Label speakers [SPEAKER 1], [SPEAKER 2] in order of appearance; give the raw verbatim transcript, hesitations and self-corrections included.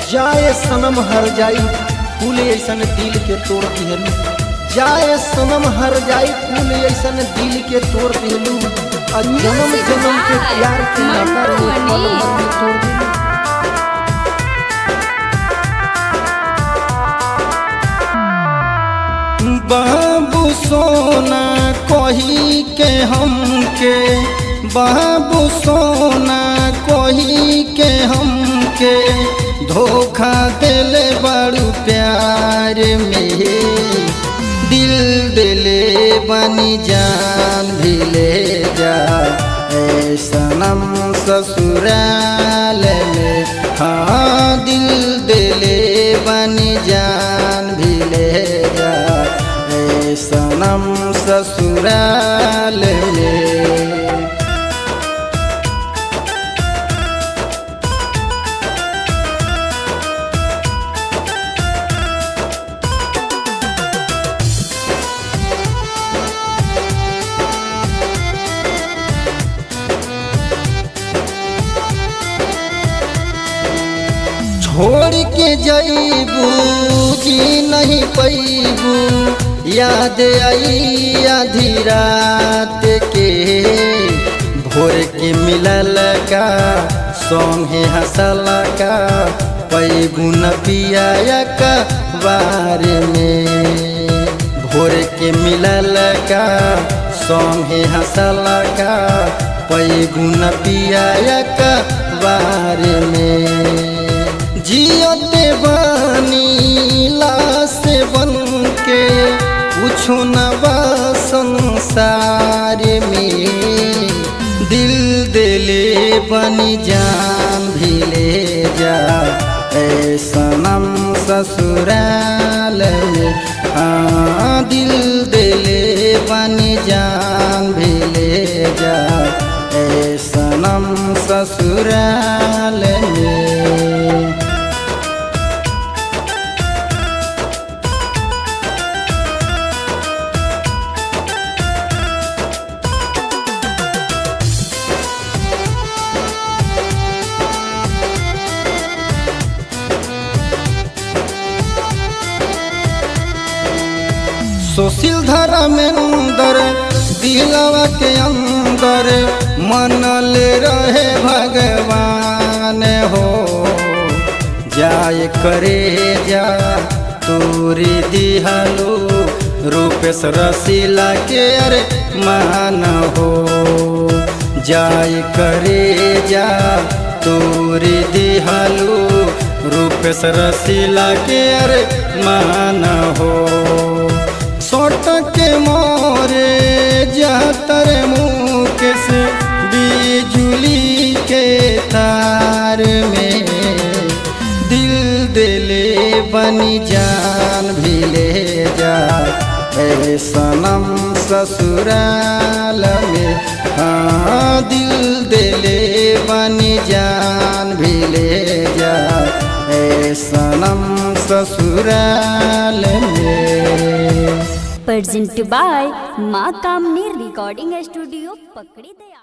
[SPEAKER 1] जाए सनम हर जाई फूल ऐसन दिल के तोड़ दिहलू, जाए सनम हर जाई फूल ऐसन दिल के तोड़ दिहलू, जन्म जन्म के प्यार के नाता रे पल भर में तोड़ दिहलू। बाबू सोना कही के हमके, बाबू सोना कही के हमके धोखा दिले बड़ू प्यार में, दिल दिले बनी जान भी ले जा ऐ सनम ससुराल में। हाँ दिल दिले बनी जान भी ले जा ऐ सनम ससुराल में। छोड़ के जईबू जी नहीं पैबू, याद आई आधी रात के भोर के मिलल का संगे हंसल का पैबू न पिया का बार में, भोर के मिलल का संगे हंसल का पैबू न पिया का बार में। जियते बानी लाश बन के कुछ न बा संसार में, दिल दिले बनी जान भी ले जा ऐ सनम ससुराल में। हाँ दिल दिले बनी जान भी ले जा ऐ सनम ससुराल में। सुशील धर्मेंद्र दिलवा के अंदर मनल रहे भगवान हो, जाए करे जा तोरी दिहलो रूपेश रसीला के अरे मान हो, जाए करे जा तोरी दिहलो रूपेश रसीला के अरे मान हो। सोट के मोरे जातर मुकेश बिजुली के तार में, दिल दिले बनी जान भी ले जा ऐ सनम ससुराल में। हाँ दिल दिले बनी जान भी ले जा ऐ सनम ससुराल में।
[SPEAKER 2] प्रेजेंट बाय माँ कामनी रिकॉर्डिंग स्टूडियो पकड़ी दया।